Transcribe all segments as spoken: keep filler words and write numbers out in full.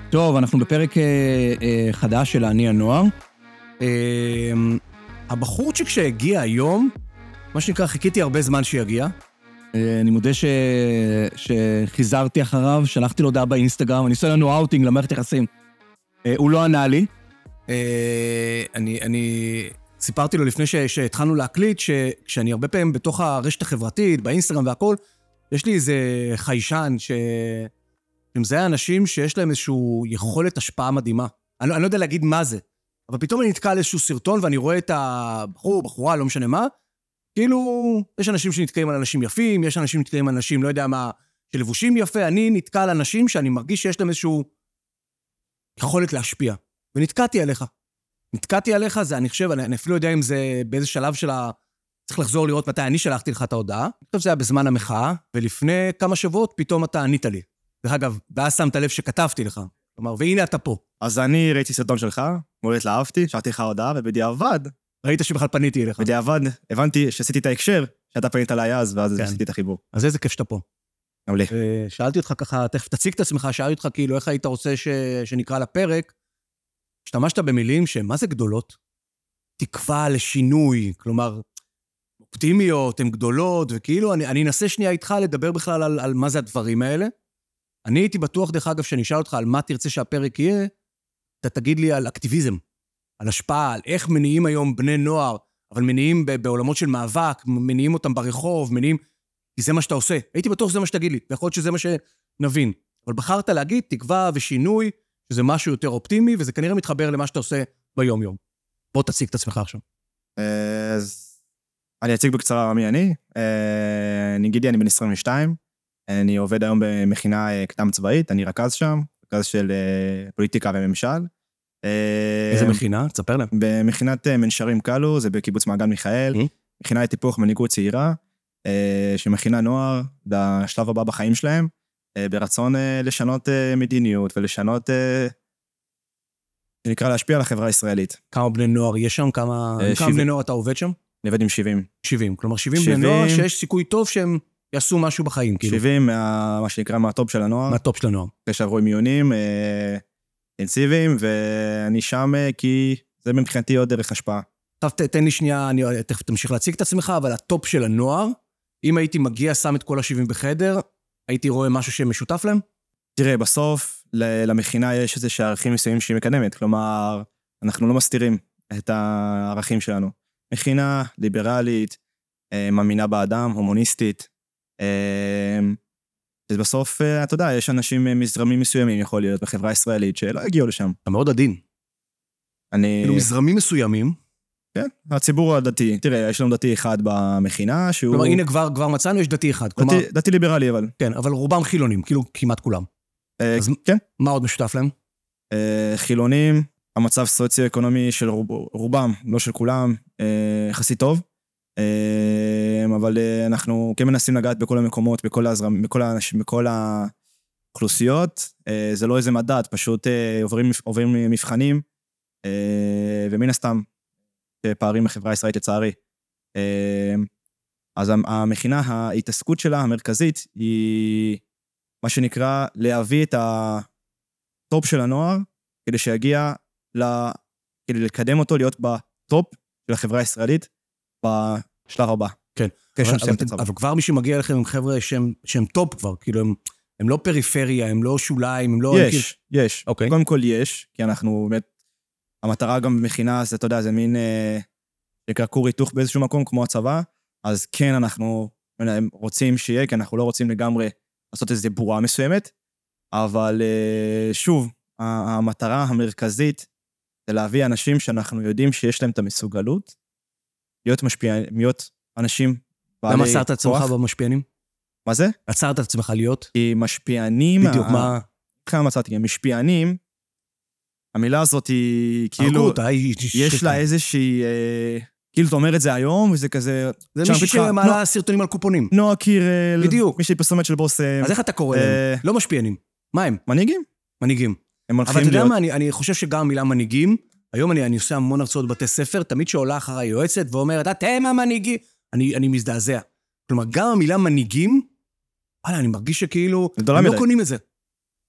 טוב, אנחנו בפרק אה, אה, חדש של אני הנוער. אה, הבחורצ'יק שהגיע היום, מה שנקרא, חיכיתי הרבה זמן שיגיע. אה, אני מודה ש... שחיזרתי אחריו, שלחתי לו הודעה באינסטגרם, אני עושה לנו אאוטינג למערכת יחסים. אה, הוא לא ענה לי. אה, אני, אני סיפרתי לו לפני ש... שהתחלנו להקליט, שכשאני הרבה פעמים בתוך הרשת החברתית, באינסטגרם והכל, יש לי איזה חיישן ש... אם זה היה אנשים שיש להם איזושהי יכולת השפעה מדהימה. אני, אני לא יודע להגיד מה זה, אבל פתאום אני נתקע על איזשהו סרטון, ואני רואה את הבחור, בחורה, לא משנה מה, כאילו, יש אנשים שנתקעים על אנשים יפים, יש אנשים שנתקעים על אנשים, לא יודע מה, שלבושים יפה, אני נתקע על אנשים שאני מרגיש שיש להם איזושהי יכולת להשפיע. ונתקעתי עליך. נתקעתי עליך, זה, אני חושב, אני, אני אפילו יודע אם זה באיזה שלב של ה... צריך לחזור לראות מתי אני שלחתי לך את ההודעה. אני חושב שזה היה בזמן המחאה, ולפני כמה שבועות פתאום אתה ענית לי. דרך אגב, ואז שמת לב שכתבתי לך. כלומר, והנה אתה פה. אז אני ראיתי סרטון שלך, מאוד התלהבתי, שלחתי לך הודעה, ובדיעבד... ראית שבכלל פניתי אליך. בדיעבד, הבנתי שעשיתי את ההקשר, שאתה פנית עליי אז, ואז עשיתי את החיבור. אז איזה כיף שאתה פה. גם לי. שאלתי אותך ככה, תכף תציג את עצמך, שאלתי אותך כאילו, איך היית רוצה שנקרא לפרק, השתמשת במילים שהן מה זה גדולות? תקווה לשינוי, כלומר, אופטימיות, הן גדולות, וכאילו, אני, אני אנסה שנייה איתך לדבר בכלל על, על מה זה הדברים האלה. אני הייתי בטוח, דרך אגב, שאני אשאל אותך על מה תרצה שהפרק יהיה, אתה תגיד לי על אקטיביזם, על השפעה, על איך מניעים היום בני נוער, אבל מניעים בעולמות של מאבק, מניעים אותם ברחוב, מניעים, כי זה מה שאתה עושה. הייתי בטוח שזה מה שתגיד לי, ויכול להיות שזה מה שנבין. אבל בחרת להגיד תקווה ושינוי, שזה משהו יותר אופטימי, וזה כנראה מתחבר למה שאתה עושה ביום-יום. בוא תציג את עצמך עכשיו. אז אני אציג בקצרה מי אני. אני גידי, אני בן עשרים ושתיים. אני עובד היום במכינה קדם צבאית, אני רכז שם, רכז של פוליטיקה וממשל. איזה מכינה? תספר להם. במכינת מנשרים קלו, זה בקיבוץ מעגן מיכאל, מכינה לטיפוח מנהיגות צעירה, שמכינה נוער בשלב הבא בחיים שלהם, ברצון לשנות מדיניות ולשנות, שנקרא להשפיע על החברה הישראלית. כמה בני נוער יש שם? כמה בני נוער אתה עובד שם? אני עובד עם שבעים. שבעים, כלומר שבעים בני נוער שיש סיכוי טוב שהם יעשו משהו בחיים. שבעים, מה שנקרא מהטופ של הנוער. מהטופ של הנוער. שעברו מיונים אינטנסיביים, ואני שם כי זה מבחינתי עוד דרך השפעה. טוב, תן לי שנייה, אני תכף תמשיך להציג את עצמך, אבל הטופ של הנוער, אם הייתי מגיע, שם את כל ה-שבעים בחדר, הייתי רואה משהו שמשותף להם? תראה, בסוף למכינה יש איזה שערכים מסוימים שהיא מקדמת, כלומר, אנחנו לא מסתירים את הערכים שלנו. מכינה ליברלית, מאמינה באדם, הומוניסטית, בסוף, אתה יודע, יש אנשים מזרמים מסוימים, יכול להיות, בחברה הישראלית, שלא הגיעו לשם. אתה מאוד עדין. אני... כאילו מזרמים מסוימים. כן, הציבור הדתי. תראה, יש לנו דתי אחד במכינה, שהוא... כלומר, הנה כבר, כבר מצאנו, יש דתי אחד. כלומר... דתי, דתי ליברלי, אבל. כן, אבל רובם חילונים, כאילו כמעט כולם. אה, אז כן. מה עוד משותף להם? אה, חילונים, המצב סוציו-אקונומי של רוב, רובם, לא של כולם, אה, יחסית טוב. אבל אנחנו כן מנסים לגעת בכל המקומות, בכל הזרם, בכל האנשים, בכל האוכלוסיות. זה לא איזה מדד, פשוט עוברים, עוברים מבחנים, ומן הסתם, פערים בחברה הישראלית לצערי. אז המכינה, ההתעסקות שלה, המרכזית, היא מה שנקרא להביא את הטופ של הנוער, כדי שיגיע, כדי לקדם אותו, להיות בטופ של החברה הישראלית, בשלב הבא. כן. אבל כבר מי שמגיע לכם עם חבר'ה שהם טופ כבר, כאילו הם לא פריפריה, הם לא שוליים, הם לא... יש, יש. קודם כל יש, כי אנחנו באמת, המטרה גם במכינה, זה, אתה יודע, זה מין, נקרא כור היתוך באיזשהו מקום, כמו הצבא, אז כן, אנחנו רוצים שיהיה, כי אנחנו לא רוצים לגמרי לעשות איזו בורה מסוימת, אבל שוב, המטרה המרכזית, זה להביא אנשים שאנחנו יודעים שיש להם את המסוגלות, להיות משפיענים, להיות אנשים בעלי כוח. למה עצרת את עצמך במשפיענים? מה זה? עצרת את עצמך להיות? כי משפיענים... בדיוק, מה... כמה מצאתי, משפיענים, המילה הזאת היא כאילו... יש לה איזושהי... כאילו, אתה אומר את זה היום, וזה כזה... זה מישהי שמעלה סרטונים על קופונים. נועה קירל... בדיוק. מישהי פרסומת של בוסם. אז איך אתה קורא להם? לא משפיענים. מה הם? מנהיגים. מנהיגים. הם הולכים להיות... אבל אתה להיות... יודע מה, אני חושב שגם המילה מנהיגים, היום אני, אני עושה המון הרצאות בבתי ספר, תמיד שעולה אחרי יועצת ואומרת, אתם המנהיגים, אני, אני מזדעזע. כלומר, גם המילה מנהיגים, וואלה, אני מרגיש שכאילו, הם לא קונים את זה.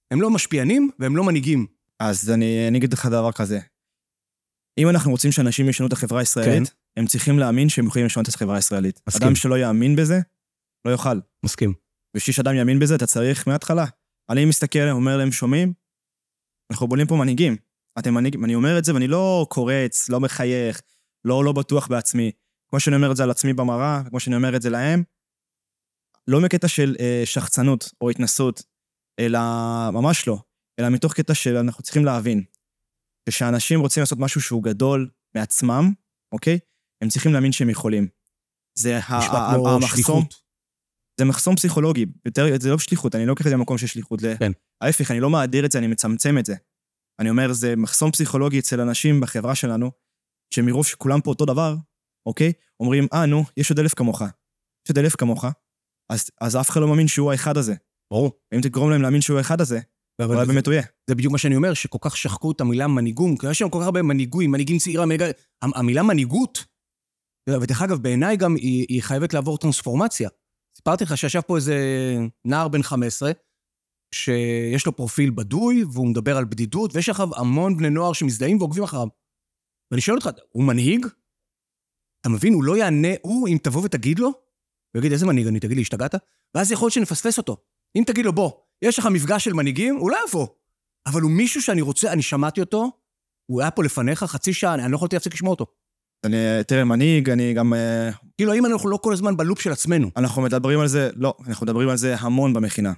הם לא משפיענים והם לא מנהיגים. אז אני, אני אגיד לך דבר כזה. אם אנחנו רוצים שאנשים ישנו את החברה הישראלית, כן. הם צריכים להאמין שהם יכולים לשנות את החברה הישראלית. מסכים. אדם שלא יאמין בזה, לא יוכל. מסכים. ושיש אדם יאמין בזה, אתה צריך מההתחלה. אני מסתכל, אומר להם, שומעים, אנחנו בונים פה מנהיגים. אתם מנהיגים, אני אומר את זה, ואני לא קורץ, לא מחייך, לא, לא בטוח בעצמי. כמו שאני אומר את זה על עצמי במראה, כמו שאני אומר את זה להם, לא מקטע של אה, שחצנות או התנסות, אלא ממש לא, אלא מתוך קטע של אנחנו צריכים להבין, כשאנשים רוצים לעשות משהו שהוא גדול מעצמם, אוקיי? הם צריכים להאמין שהם יכולים. זה המחסום, זה מחסום פסיכולוגי, יותר, זה לא שליחות, אני לא לוקח את זה במקום של שליחות, כן. ההפך, אני לא מאדיר את זה, אני מצמצם את זה. אני אומר, זה מחסום פסיכולוגי אצל אנשים בחברה שלנו, שמרוב שכולם פה אותו דבר, אוקיי? אומרים, אה, נו, יש עוד אלף כמוך. יש עוד אלף כמוך, אז, אז אף אחד לא מאמין שהוא האחד הזה. ברור. ואם תגרום להם להאמין שהוא האחד הזה, אולי באמת הוא יהיה. זה בדיוק מה שאני אומר, שכל כך שחקו את המילה מנהיגום, כי יש שם כל כך הרבה מנהיגויים, מנהיגים צעירה, המילה מנהיגות, ודרך אגב, בעיניי גם היא, היא חייבת לעבור טרנספורמציה. סיפרתי לך שישב פה איזה נער בן חמש עשרה, שיש לו פרופיל בדוי, והוא מדבר על בדידות, ויש אחריו המון בני נוער שמזדהים ועוקבים אחריו. ואני שואל אותך, הוא מנהיג? אתה מבין, הוא לא יענה, הוא, אם תבוא ותגיד לו, הוא יגיד, איזה מנהיג אני, תגיד לי, השתגעת? ואז יכול להיות שנפספס אותו. אם תגיד לו, בוא, יש לך מפגש של מנהיגים, הוא לא יבוא. אבל הוא מישהו שאני רוצה, אני שמעתי אותו, הוא היה פה לפניך חצי שעה, אני לא יכולתי להפסיק לשמוע אותו. אני, תראה, מנהיג, אני גם... כאילו, האם אנחנו לא כל הזמן בלופ של עצמנו? אנחנו מדברים על זה, לא, אנחנו מדברים על זה המון במכינה.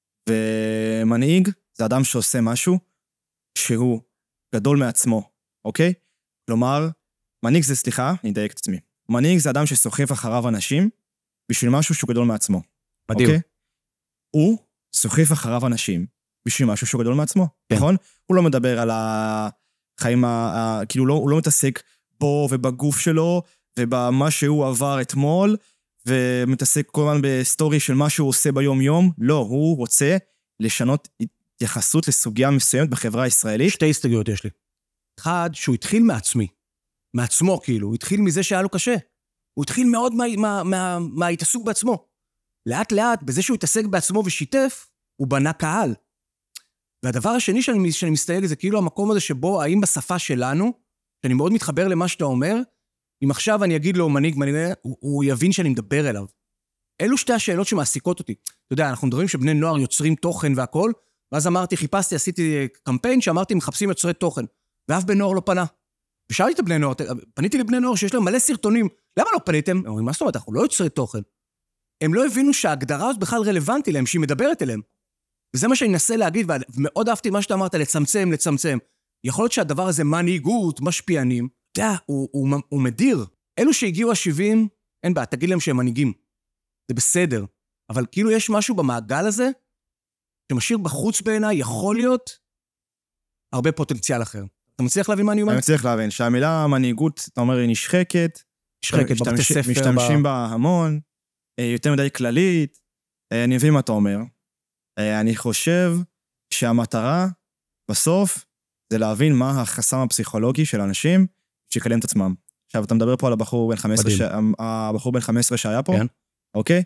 ומנהיג זה אדם שעושה משהו שהוא גדול מעצמו, אוקיי? כלומר, מנהיג זה, סליחה, אני אדייק את עצמי. מנהיג זה אדם שסוחף אחריו אנשים בשביל משהו שהוא גדול מעצמו. מדהים. אוקיי? הוא סוחף אחריו אנשים בשביל משהו שהוא גדול מעצמו, כן. נכון? הוא לא מדבר על החיים, ה... כאילו לא, הוא לא מתעסק בו ובגוף שלו ובמה שהוא עבר אתמול, ומתעסק כל הזמן בסטורי של מה שהוא עושה ביום יום. לא, הוא רוצה לשנות התייחסות לסוגיה מסוימת בחברה הישראלית. שתי הסתגלויות יש לי. אחד, שהוא התחיל מעצמי. מעצמו, כאילו. הוא התחיל מזה שהיה לו קשה. הוא התחיל מאוד מההתעסוק מה, מה, בעצמו. לאט לאט, בזה שהוא התעסק בעצמו ושיתף, הוא בנה קהל. והדבר השני שאני, שאני מסתייג זה כאילו המקום הזה שבו, האם בשפה שלנו, שאני מאוד מתחבר למה שאתה אומר, אם עכשיו אני אגיד לו מנהיג, מנהיג, הוא, הוא יבין שאני מדבר אליו. אלו שתי השאלות שמעסיקות אותי. אתה יודע, אנחנו מדברים שבני נוער יוצרים תוכן והכל, ואז אמרתי, חיפשתי, עשיתי קמפיין שאמרתי, מחפשים יוצרי תוכן. ואף בן נוער לא פנה. ושאלתי את הבני נוער, פניתי לבני נוער שיש להם מלא סרטונים. למה לא פניתם? הם אומרים, מה זאת אומרת, אנחנו לא יוצרי תוכן. הם לא הבינו שההגדרה הזאת בכלל רלוונטי להם, שהיא מדברת אליהם. וזה מה שאני אנסה להגיד, ומאוד אהבתי מה שאתה אמרת, לצמצם, לצמצם. יכול להיות שהדבר הזה מנהיגות, משפיענים, אתה יודע, הוא, הוא, הוא מדיר. אלו שהגיעו ה-שבעים, אין בעיה, תגיד להם שהם מנהיגים. זה בסדר. אבל כאילו יש משהו במעגל הזה, שמשאיר בחוץ בעיניי, יכול להיות הרבה פוטנציאל אחר. אתה מצליח להבין מה אני אומר? אני מצליח להבין, שהמילה מנהיגות, אתה אומר, היא נשחקת, נשחקת בבתי ספר. משתמשים בה המון, יותר מדי כללית, אני מבין מה אתה אומר. אני חושב שהמטרה בסוף זה להבין מה החסם הפסיכולוגי של אנשים שיקדם את עצמם. עכשיו, אתה מדבר פה על הבחור בן חמש עשרה, ש... הבחור בן חמש עשרה שהיה פה, כן. אוקיי?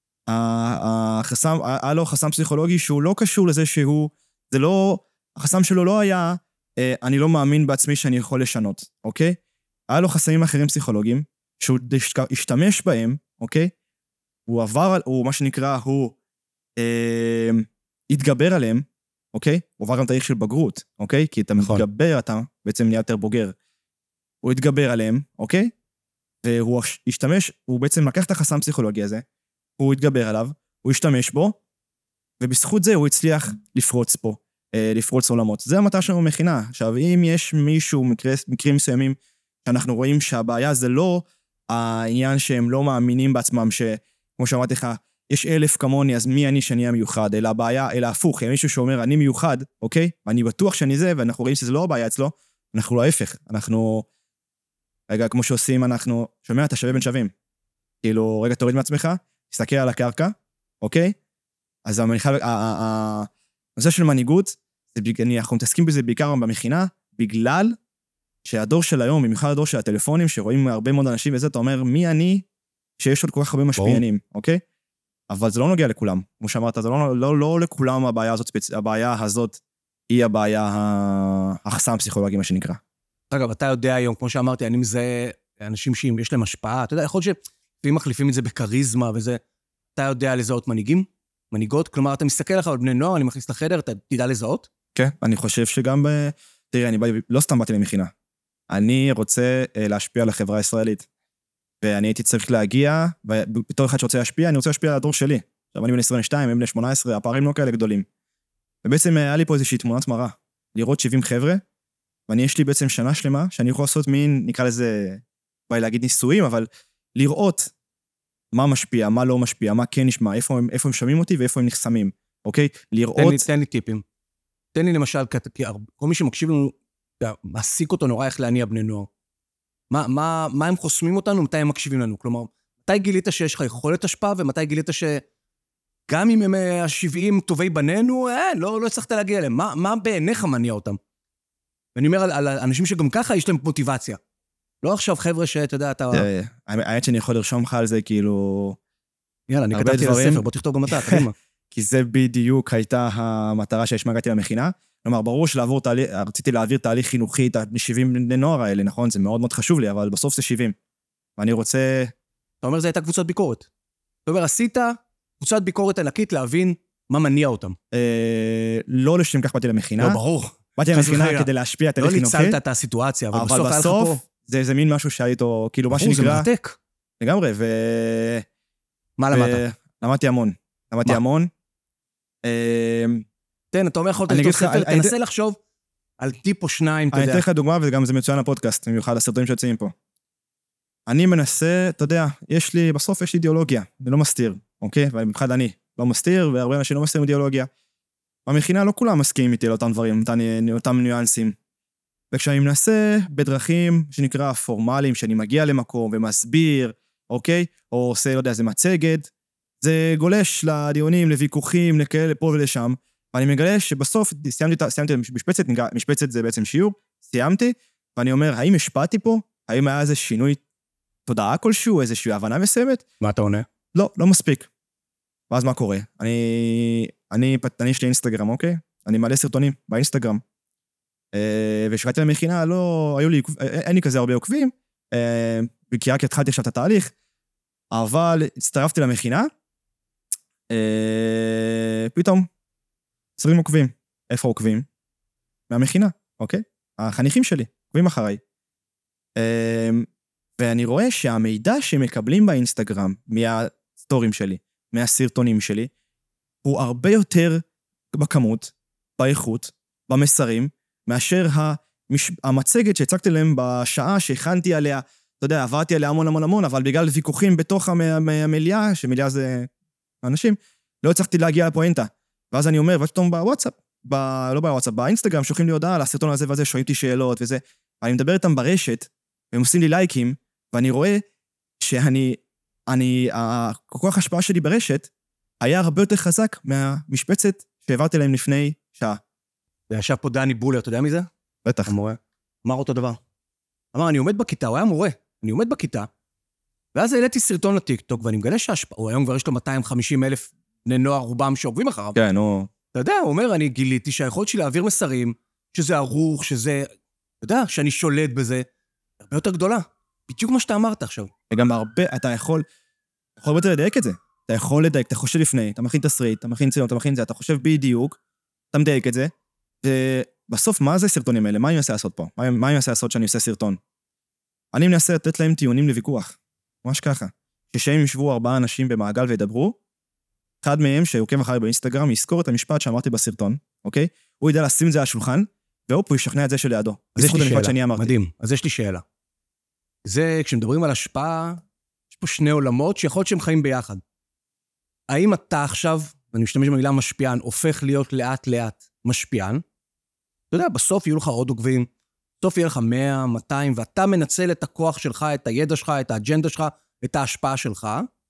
החסם, היה לו חסם פסיכולוגי שהוא לא קשור לזה שהוא, זה לא, החסם שלו לא היה, אני לא מאמין בעצמי שאני יכול לשנות, אוקיי? היה לו חסמים אחרים פסיכולוגיים, שהוא השתמש בהם, אוקיי? הוא עבר, הוא מה שנקרא, הוא אה, התגבר עליהם, אוקיי? הוא עבר גם תהליך של בגרות, אוקיי? כי אתה נכון. מתגבר, אתה בעצם נהיה יותר בוגר. הוא התגבר עליהם, אוקיי? והוא השתמש, הוא בעצם לקח את החסם פסיכולוגי הזה, הוא התגבר עליו, הוא השתמש בו, ובזכות זה הוא הצליח לפרוץ פה, אה, לפרוץ עולמות. זה המטרה שלנו מכינה. עכשיו, אם יש מישהו, מקרה, מקרים מסוימים, שאנחנו רואים שהבעיה זה לא העניין שהם לא מאמינים בעצמם, שכמו שאמרתי לך, יש אלף כמוני, אז מי אני שאני אהיה מיוחד? אלא הבעיה, אלא הפוך, יש מישהו שאומר, אני מיוחד, אוקיי? ואני בטוח שאני זה, ואנחנו רואים שזה לא הבעיה אצלו, אנחנו לא ההפך, אנחנו, רגע, כמו שעושים, אנחנו, שומע, אתה שווה בין שווים. כאילו, רגע, תוריד מעצמך, תסתכל על הקרקע, אוקיי? אז הנושא של מנהיגות, אנחנו מתעסקים בזה בעיקר במכינה, בגלל שהדור של היום, במיוחד הדור של הטלפונים, שרואים הרבה מאוד אנשים וזה, אתה אומר, מי אני שיש עוד כל כך הרבה משפיענים, אוקיי? אבל זה לא נוגע לכולם. כמו שאמרת, זה לא, לא, לא לכולם הבעיה הזאת, הבעיה הזאת היא הבעיה, החסם פסיכולוגי, מה שנקרא. אגב, אתה יודע היום, כמו שאמרתי, אני מזהה אנשים שיש להם השפעה, אתה יודע, יכול להיות שאם מחליפים את זה בקריזמה וזה, אתה יודע לזהות מנהיגים, מנהיגות, כלומר, אתה מסתכל לך על בני נוער, אני מכניס לחדר, אתה תדע לזהות? כן, אני חושב שגם ב... תראה, אני לא סתם באתי למכינה. אני רוצה להשפיע על החברה הישראלית. ואני הייתי צריך להגיע, ובתור אחד שרוצה להשפיע, אני רוצה להשפיע על הדור שלי. עכשיו, אני בן עשרים ושתיים, הם בן שמונה עשרה, הפערים לא כאלה גדולים. ובעצם היה לי פה איזושהי תמונת מראה, לראות שבעים חבר'ה, ואני יש לי בעצם שנה שלמה, שאני יכול לעשות מין, נקרא לזה, באי להגיד ניסויים, אבל לראות מה משפיע, מה לא משפיע, מה כן נשמע, איפה הם, איפה הם שומעים אותי ואיפה הם נחסמים, אוקיי? לראות... תן לי, תן לי טיפים. תן לי למשל, כי כל מי שמקשיב לנו, מעסיק אותו נורא איך להניע בני נוער. מה, מה, מה הם חוסמים אותנו, מתי הם מקשיבים לנו? כלומר, מתי גילית שיש לך יכולת השפעה, ומתי גילית שגם אם הם ה-שבעים טובי בנינו, אה, לא, לא הצלחת להגיע אליהם. מה, מה בעיניך מניע אותם? ואני אומר על, על אנשים שגם ככה יש להם מוטיבציה. לא עכשיו חבר'ה שאתה יודע, אתה... האמת שאני יכול לרשום לך על זה, כאילו... יאללה, אני כתבתי לספר, בוא תכתוב גם אתה, תגיד מה. כי זה בדיוק הייתה המטרה שיש מהגעתי למכינה. כלומר, ברור שלעבור תהליך, רציתי להעביר תהליך חינוכי, את ה-שבעים בני נוער האלה, נכון? זה מאוד מאוד חשוב לי, אבל בסוף זה שבעים. ואני רוצה... אתה אומר, זה הייתה קבוצת ביקורת. אתה אומר, עשית קבוצת ביקורת ענקית להבין מה מניע אותם. לא לשם כך באתי למכינה. לא, ברור. באתי למכינה כדי להשפיע תהליך חינוכי. לא ניצלת את הסיטואציה, אבל בסוף היה לך פה... זה איזה מין משהו שהיה איתו, כאילו מה שנקרא... זה מרתק. לגמרי, ו... מה למדת? למדתי המון. למדתי המון. תן, אתה אומר יכול לכתוב ספר, תנסה לחשוב על טיפ או שניים, אתה יודע. אני אתן לך דוגמה, וגם זה מצוין לפודקאסט, במיוחד הסרטונים שיוצאים פה. אני מנסה, אתה יודע, יש לי, בסוף יש לי אידיאולוגיה, אני לא מסתיר, אוקיי? ובמיוחד אני לא מסתיר, והרבה אנשים לא מסתירים אידיאולוגיה. במכינה לא כולם מסכימים איתי לאותם דברים, אותם ניואנסים. וכשאני מנסה בדרכים שנקרא פורמליים, שאני מגיע למקום ומסביר, אוקיי? או עושה, לא יודע, זה מצגת, זה גולש לדיונים, לוויכוחים, לכאלה פה ולשם, ואני מגלה שבסוף סיימתי, סיימתי משפצת, משפצת זה בעצם שיעור, סיימתי, ואני אומר, האם השפעתי פה? האם היה איזה שינוי תודעה כלשהו, איזושהי הבנה מסוימת? מה אתה עונה? לא, לא מספיק. ואז מה קורה? אני, אני, אני יש לי אינסטגרם, אוקיי? אני מעלה סרטונים באינסטגרם. ושקעתי למכינה, לא, היו לי, אין לי כזה הרבה עוקבים, כי רק התחלתי עכשיו את התהליך, אבל הצטרפתי למכינה, פתאום, עשרים עוקבים. איפה עוקבים? מהמכינה, אוקיי? החניכים שלי, עוקבים אחריי. ואני רואה שהמידע שמקבלים באינסטגרם, מהסטורים שלי, מהסרטונים שלי, הוא הרבה יותר בכמות, באיכות, במסרים, מאשר המש... המצגת שהצגתי להם בשעה שהכנתי עליה, אתה יודע, עברתי עליה המון המון המון, אבל בגלל ויכוחים בתוך המליאה, שמליאה זה אנשים, לא הצלחתי להגיע לפואנטה. ואז אני אומר, ופתאום בוואטסאפ, ב... לא בוואטסאפ, באינסטגרם, שולחים לי הודעה על הסרטון הזה וזה, שואלים אותי שאלות וזה, ואני מדבר איתם ברשת, והם עושים לי לייקים, ואני רואה שאני, אני, הכוח השפעה שלי ברשת, היה הרבה יותר חזק מהמשפצת שהעברתי להם לפני שעה. וישב פה דני בולר, אתה יודע מי זה? בטח. המורה. אמר אותו דבר. אמר, אני עומד בכיתה, הוא היה מורה, אני עומד בכיתה, ואז העליתי סרטון לטיקטוק, ואני מגלה שהשפעה, הוא היום כבר יש לו מאתיים וחמישים אלף בני נוער רובם שעוקבים אחריו. כן, נו. אתה יודע, הוא אומר, אני גיליתי שהיכולת שלי להעביר מסרים, שזה ערוך, שזה, אתה יודע, שאני שולט בזה, הרבה יותר גדולה. בדיוק מה שאתה אמרת עכשיו. וגם הרבה, אתה יכול, יכול הרבה יותר לדייק את זה. אתה יכול לדייק, אתה חושב לפני, אתה מכין תסריט, אתה מכין ציון, אתה מכין זה, אתה חושב בדיוק, אתה מדייק את זה, ובסוף, מה זה סרטונים האלה? מה אני מנסה לעשות פה? מה, מה אני מנסה לעשות שאני עושה סרטון? אני מנסה לתת להם טיעונים לוויכוח. ממש ככה. כשהם ישבו ארבעה אנשים במעגל וידברו, אחד מהם שעוקב אחרי באינסטגרם יזכור את המשפט שאמרתי בסרטון, אוקיי? הוא ידע לשים את זה על השולחן, והוא פה ישכנע את זה שלידו. אז יש לי שאלה, מדהים. אז יש לי שאלה. זה, כשמדברים על השפעה, יש פה שני עולמות שיכול להיות שהם חיים ביחד. האם אתה עכשיו, ואני משתמש במילה משפיען, הופך להיות לאט לאט משפיען? אתה יודע, בסוף יהיו לך עוד עוקבים, בסוף יהיה לך מאה, מאתיים, ואתה מנצל את הכוח שלך, את הידע שלך, את האג'נדה שלך, את ההשפעה שלך,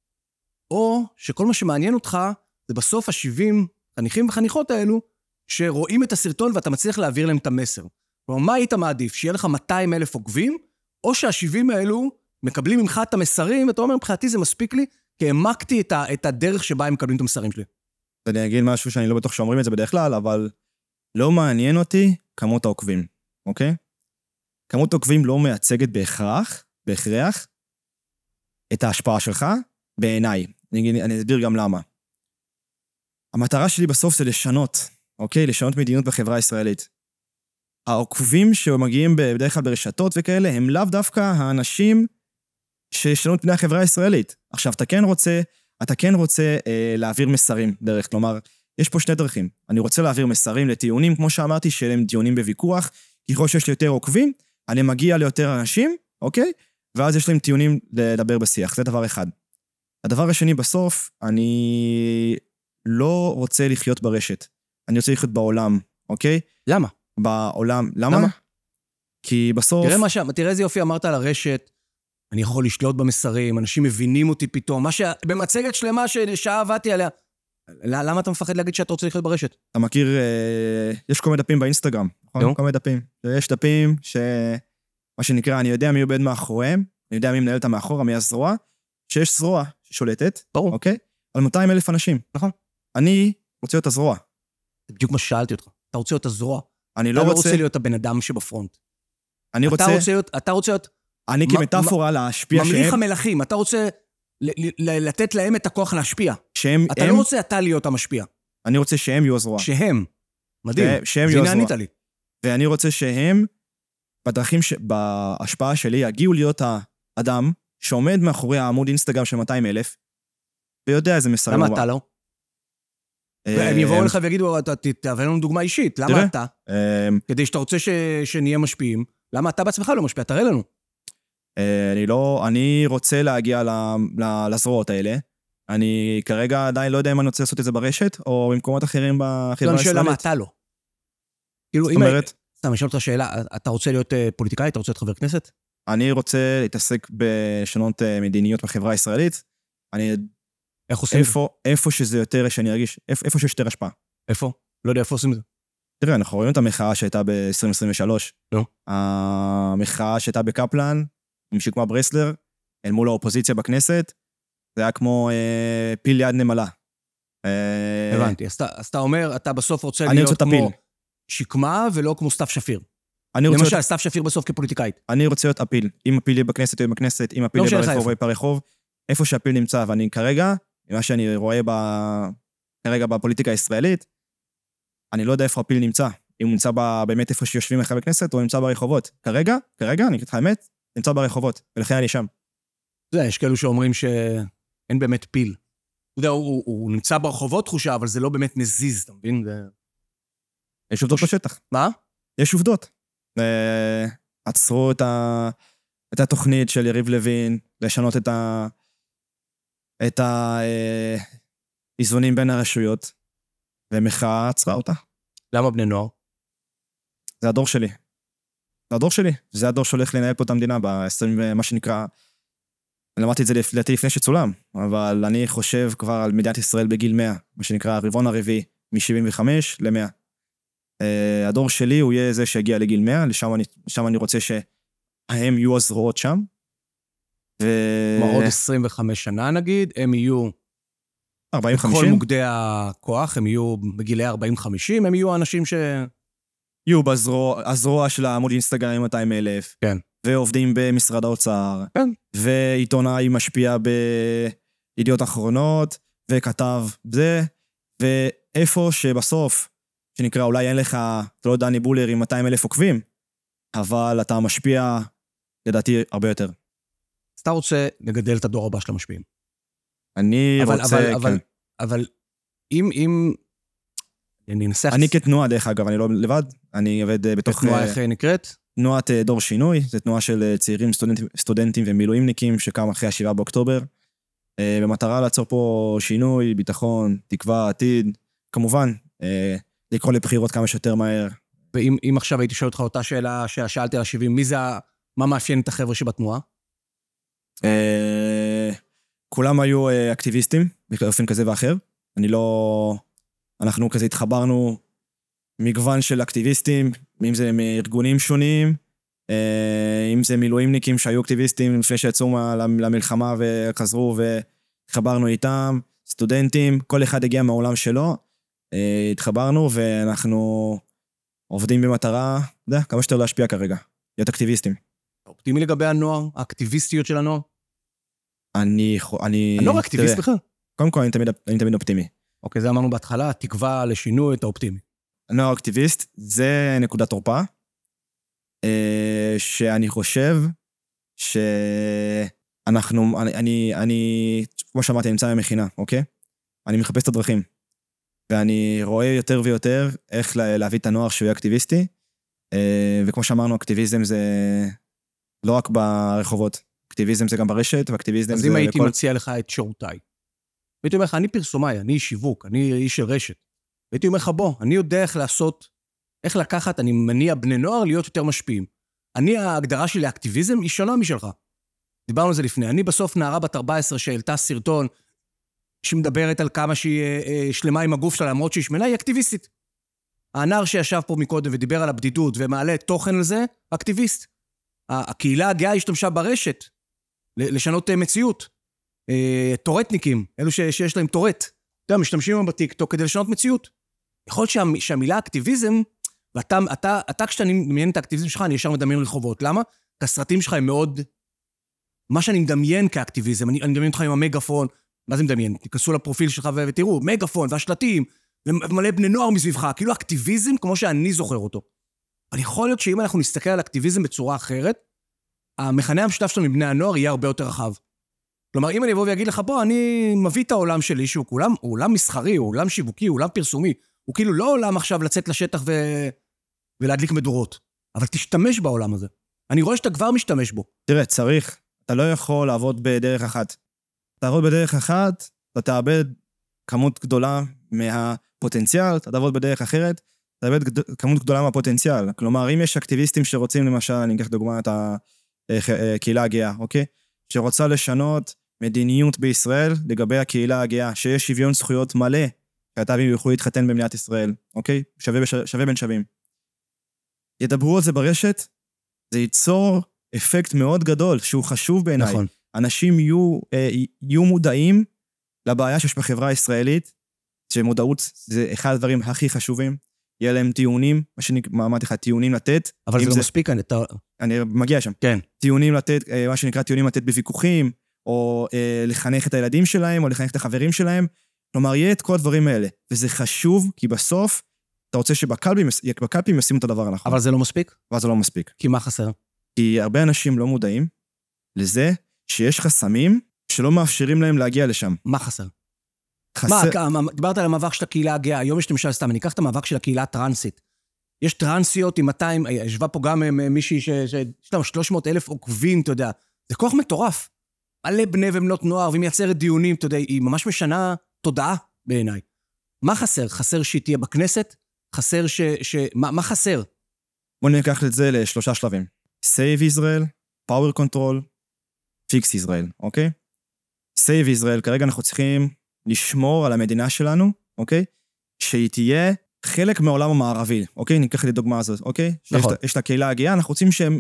או שכל מה שמעניין אותך, זה בסוף ה-שבעים חניכים וחניכות האלו, שרואים את הסרטון ואתה מצליח להעביר להם את המסר. כלומר, מה היית מעדיף? שיהיה לך מאתיים אלף עוקבים, או שה-שבעים האלו מקבלים ממך את המסרים, ואתה אומר, מבחינתי זה מספיק לי, כי העמקתי את, ה, את הדרך שבה הם מקבלים את המסרים שלי. ואני אגיד משהו שאני לא בטוח שאומרים את זה בדרך כלל, אבל לא מעניין אותי כמות העוקבים, אוקיי? כמות העוקבים לא מייצגת בהכרח, בהכרח, את ההשפעה שלך בעיניי. אני, אני אסביר גם למה. המטרה שלי בסוף זה לשנות, אוקיי? לשנות מדיניות בחברה הישראלית. העוקבים שמגיעים בדרך כלל ברשתות וכאלה, הם לאו דווקא האנשים שישנו את פני החברה הישראלית. עכשיו, אתה כן רוצה, אתה כן רוצה אה, להעביר מסרים דרך, כלומר, יש פה שני דרכים. אני רוצה להעביר מסרים לטיעונים, כמו שאמרתי, שהם טיעונים בוויכוח, ככל שיש לי יותר עוקבים, אני מגיע ליותר אנשים, אוקיי? ואז יש להם טיעונים לדבר בשיח, זה דבר אחד. הדבר השני, בסוף, אני לא רוצה לחיות ברשת. אני רוצה לחיות בעולם, אוקיי? למה? בעולם. למה? למה? כי בסוף... תראה מה ש... תראה איזה יופי אמרת על הרשת, אני יכול לשלוט במסרים, אנשים מבינים אותי פתאום, מה ש... במצגת שלמה ששעה עבדתי עליה, למה אתה מפחד להגיד שאתה רוצה לחיות ברשת? אתה מכיר, אה, יש כל מיני דפים באינסטגרם, נכון? כל מיני דפים. יש דפים ש... מה שנקרא, אני יודע מי עובד מאחוריהם, אני יודע מי מנהל אותה מאחורה, מי הזרוע, שיש זרוע ששולטת, ברור. אוקיי? על מאתיים אלף אנשים. נכון. אני רוצה להיות הזרוע. זה בדיוק מה ששאלתי אותך. אתה רוצה להיות הזרוע. אני לא אתה רוצה... לא רוצה להיות הבן אדם שבפרונט. אני רוצה... אתה רוצה להיות... אתה רוצה להיות... אני כמטאפורה להשפיע שהם... ממליך המלכים. אתה רוצה לתת להם את הכוח להשפיע. שהם... אתה לא רוצה אתה להיות המשפיע. אני רוצה שהם יהיו הזרוע. שהם. מדהים. שהם יהיו הזרוע. ענית לי. ואני רוצה שהם, בדרכים, בהשפעה שלי, יגיעו להיות האדם שעומד מאחורי העמוד אינסטגרם של מאתיים אלף, ויודע איזה מסרים. למה אתה לא? הם יבואו לך ויגידו, תעביר לנו דוגמה אישית, למה אתה? כדי שאתה רוצה שנהיה משפיעים, למה אתה בעצמך לא משפיע? תראה לנו. אני לא, אני רוצה להגיע לזרועות האלה, אני כרגע עדיין לא יודע אם אני רוצה לעשות את זה ברשת, או במקומות אחרים בחברה הישראלית. אני שואל למה אתה לא. זאת אומרת? סתם, אני שואל אותך שאלה, אתה רוצה להיות פוליטיקאי? אתה רוצה להיות חבר כנסת? אני רוצה להתעסק בשנות מדיניות בחברה הישראלית, אני... איך עושים את זה? איפה שזה יותר, שאני ארגיש, איפה שיש יותר השפעה. איפה? לא יודע איפה עושים את זה. תראה, אנחנו רואים את המחאה שהייתה ב-עשרים עשרים ושלוש. לא. המחאה שהייתה בקפלן, עם שקמה ברסלר, אל מול האופוזיציה בכנסת, זה היה כמו אה, פיל ליד נמלה. אה... הבנתי, אז, אז אתה אומר, אתה בסוף רוצה להיות רוצה כמו הפיל. שקמה ולא כמו סתיו שפיר. למשל, להיות... סתיו שפיר בסוף כפוליטיקאית. אני רוצה להיות הפיל. אם הפיל יהיה בכנסת, יהיה בכנסת, אם הפיל יהיה ברחוב, יהיה ברחוב, איפה שהפיל נמצא, ואני כרגע, מה שאני רואה ב... כרגע בפוליטיקה הישראלית, אני לא יודע איפה הפיל נמצא. אם הוא נמצא ב... באמת איפה שיושבים לחבר כנסת, או נמצא ברחובות. כרגע, כרגע, אני אגיד לך האמת, נמצא ברחובות, ולכן אני שם. זה, יש כאלו שאומרים שאין באמת פיל. אתה יודע, הוא, הוא נמצא ברחובות תחושה, אבל זה לא באמת מזיז, אתה מבין? זה... יש עובדות בשטח. מה? יש עובדות. עצרו את, ה... את התוכנית של יריב לוין, לשנות את ה... את האיזונים בין הרשויות, ומחאה עצרה אותה. למה בני נוער? זה הדור שלי. זה הדור שלי. זה הדור שהולך לנהל פה את המדינה, ב-עשרים, מה שנקרא, אני למדתי את זה לפני, לפני שצולם, אבל אני חושב כבר על מדינת ישראל בגיל מאה, מה שנקרא הרבעון הרביעי, מ-שבעים וחמש ל-מאה. Uh, הדור שלי הוא יהיה זה שהגיע לגיל מאה, לשם אני, לשם אני רוצה שהם יהיו הזרועות שם. ו... עוד עשרים וחמש שנה נגיד, הם יהיו... ארבעים חמישים? בכל מוקדי הכוח, הם יהיו בגילי ארבעים חמישים, הם יהיו אנשים ש... יהיו בזרוע, הזרוע של העמוד אינסטגרם עם מאתיים אלף. כן. ועובדים במשרד האוצר. כן. ועיתונאי משפיע בידיעות אחרונות, וכתב זה, ואיפה שבסוף, שנקרא, אולי אין לך, אתה לא יודע, דני בולר עם מאתיים אלף עוקבים, אבל אתה משפיע, לדעתי, הרבה יותר. אז אתה רוצה לגדל את הדור הבא של המשפיעים. אני אבל, רוצה, אבל, כן. אבל, אבל, אם, אם, אני אנסח... אני כתנועה, דרך אגב, אני לא לבד, אני עובד בתוך... תנועה איך נקראת? תנועת דור שינוי, זו תנועה של צעירים, סטודנטים, סטודנטים ומילואימניקים, שקם אחרי השבעה באוקטובר, במטרה לעצור פה שינוי, ביטחון, תקווה, עתיד, כמובן, לקרוא לבחירות כמה שיותר מהר. ואם אם עכשיו הייתי שואל אותך אותה שאלה ששאלתי על ה-שבעים, מי זה, מה מאפיין את החבר'ה שבתנועה? כולם היו אקטיביסטים, באופן כזה ואחר. אני לא... אנחנו כזה התחברנו מגוון של אקטיביסטים, אם זה מארגונים שונים, אם זה מילואימניקים שהיו אקטיביסטים לפני שיצאו למלחמה וחזרו התחברנו איתם, סטודנטים, כל אחד הגיע מהעולם שלו, התחברנו ואנחנו עובדים במטרה, אתה יודע, כמה שאתה להשפיע כרגע, להיות אקטיביסטים. אופטימי לגבי הנוער, האקטיביסטיות של הנוער? אני... אני הנוער אקטיביסט בכלל? קודם כל, אני תמיד, אני תמיד אופטימי. אוקיי, זה אמרנו בהתחלה, התקווה לשינוי, את האופטימי. הנוער אקטיביסט, זה נקודת תורפה, שאני חושב שאנחנו, אני, אני, אני, כמו שאמרתי, נמצא במכינה, אוקיי? אני מחפש את הדרכים, ואני רואה יותר ויותר איך להביא את הנוער שהוא יהיה אקטיביסטי, וכמו שאמרנו, אקטיביזם זה לא רק ברחובות, אקטיביזם זה גם ברשת, ואקטיביזם זה... אז אם הייתי מציע לך את שירותיי, והייתי אומר לך, אני פרסומאי, אני שיווק, אני איש של רשת, והייתי אומר לך, בוא, אני יודע איך לעשות, איך לקחת, אני מניע בני נוער להיות יותר משפיעים. אני, ההגדרה שלי לאקטיביזם היא שונה משלך. דיברנו על זה לפני. אני בסוף נערה בת ארבע עשרה שהעלתה סרטון, שמדברת על כמה שהיא אה, שלמה עם הגוף שלה, למרות שהיא שמנה, היא אקטיביסטית. הנער שישב פה מקודם ודיבר על הבדידות ומעלה תוכן על זה, אקטיביסט. הקהילה הגאה השתמשה ברשת, לשנות מציאות. טורטניקים, אלו שיש להם טורט. אתה יודע, משתמשים בטיקטוק כדי לשנות מציאות. יכול להיות שה, שהמילה אקטיביזם, ואתה, אתה, אתה כשאתה מדמיין את האקטיביזם שלך, אני ישר מדמיין רחובות. למה? כי הסרטים שלך הם מאוד... מה שאני מדמיין כאקטיביזם, אני, אני מדמיין אותך עם המגפון, מה זה מדמיין? תיכנסו לפרופיל שלך ותראו, מגפון והשלטים, ומלא בני נוער מסביבך, כאילו אקטיביזם כמו שאני זוכר אותו. אבל יכול להיות שאם אנחנו נסתכל על אקטיביזם בצורה אחרת, המכנה המשותף שלנו מבני הנוער יהיה הרבה יותר רחב. כלומר, אם אני אבוא ויגיד לך, בוא, אני מביא את העולם שלי, שהוא כולם, הוא עולם מסחרי, הוא עולם שיווקי, הוא עולם פרסומי, הוא כאילו לא עולם עכשיו לצאת לשטח ו... ולהדליק מדורות, אבל תשתמש בעולם הזה. אני רואה שאתה כבר משתמש בו. תראה, צריך, אתה לא יכול לעבוד בדרך אחת. תעבוד בדרך אחת, אתה תאבד כמות גדולה מהפוטנציאל, אתה תעבוד בדרך אחרת, אתה תאבד כמות גדולה מהפוטנציאל. כלומר, אם יש אקטיביסטים שרוצים, למשל, אני אקח דוגמה את הקהילה הגאה, אוקיי? שרוצה לשנות מדיניות בישראל לגבי הקהילה הגאה, שיש שוויון זכויות מלא, שהט"בים יוכלו להתחתן במדינת ישראל, אוקיי? שווה, בש... שווה בין שווים. ידברו על זה ברשת, זה ייצור אפקט מאוד גדול, שהוא חשוב בעיניי. נכון. אנשים יהיו, אה, יהיו מודעים לבעיה שיש בחברה הישראלית, שמודעות זה אחד הדברים הכי חשובים, יהיה להם טיעונים, מה שאמרתי לך, טיעונים לתת. אבל זה לא זה... מספיק, אני... אתה... אני מגיע שם. כן. טיעונים לתת, מה שנקרא טיעונים לתת בוויכוחים, או אה, לחנך את הילדים שלהם, או לחנך את החברים שלהם. כלומר, יהיה את כל הדברים האלה. וזה חשוב, כי בסוף, אתה רוצה שבקלפים ישימו את הדבר הנכון. אבל זה לא מספיק? אבל זה לא מספיק. כי מה חסר? כי הרבה אנשים לא מודעים לזה שיש חסמים שלא מאפשרים להם להגיע לשם. מה חסר? חסר... מה, דיברת על המאבק של הקהילה הגאה, היום יש למשל סתם, אני אקח את המאבק של הקהילה הטרנסית. יש טרנסיות עם מאתיים, ישבה פה גם מישהי שיש לה שלוש מאות אלף עוקבים, אתה יודע, זה כוח מטורף. מלא בני ובנות נוער, והיא מייצרת דיונים, אתה יודע, היא ממש משנה תודעה בעיניי. מה חסר? חסר שהיא תהיה בכנסת? חסר ש... ש... מה, מה חסר? בוא ניקח את זה לשלושה שלבים. Save Israel, Power Control, Fix Israel, אוקיי? Save Israel, כרגע אנחנו צריכים לשמור על המדינה שלנו, אוקיי? שהיא תהיה חלק מהעולם המערבי, אוקיי? ניקח את הדוגמה הזאת, אוקיי? נכון. יש את הקהילה הגאה, אנחנו רוצים שהם,